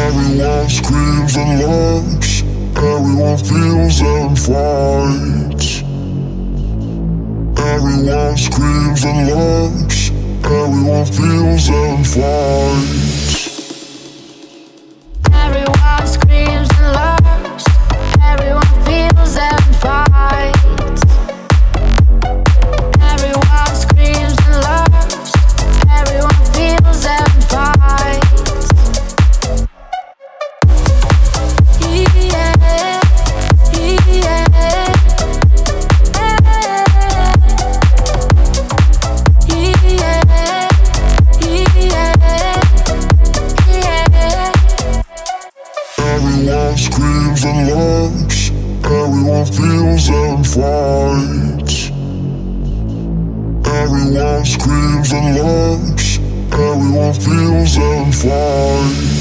Everyone screams and loves, everyone feels and fights. Everyone screams and loves, everyone feels and fights. Everyone screams and loves, everyone feels and fights. Everyone screams and loves, everyone feels and fights. Yeah, yeah. Everyone screams and loves, everyone feels and fights. Everyone screams and loves, everyone feels and fights.